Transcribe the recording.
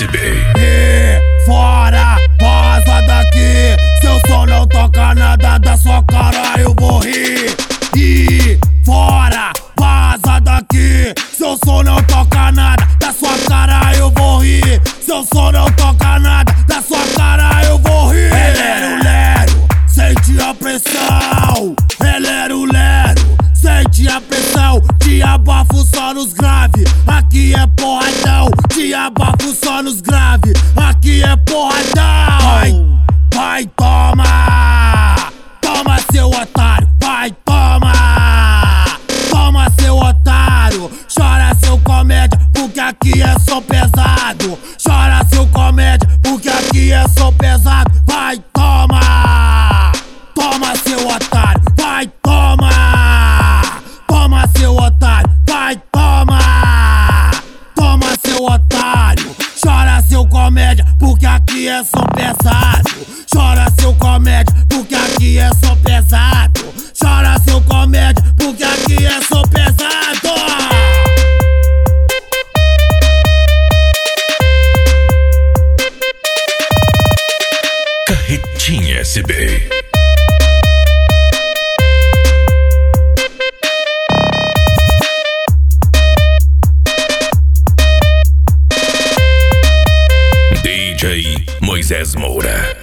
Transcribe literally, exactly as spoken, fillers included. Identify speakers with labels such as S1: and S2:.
S1: S B.
S2: E fora, vaza daqui. Seu som não toca nada, da sua cara eu vou rir. E fora, vaza daqui. Seu som não toca nada, da sua cara eu vou rir. Seu som não toca nada, da sua cara eu vou rir. Lero, lero, sente a pressão. Lero, lero, sente a pressão. Te abafo só nos grave, aqui é porradão. Te abafo só nos grave, aqui é porradão. Vai, vai, toma, toma seu otário. Vai, toma, toma seu otário. Chora seu comédia, porque aqui é som pesado. Chora seu comédia, porque aqui é som pesado. Vai, toma, toma seu otário. Vai, toma, toma seu otário. Vai, toma, toma seu otário. Chora seu comédia, porque aqui é som pesado. Chora seu comédia, porque aqui é som pesado. Chora seu comédia, porque aqui é som pesado.
S1: Carretinha S B. D J Moisés Moura.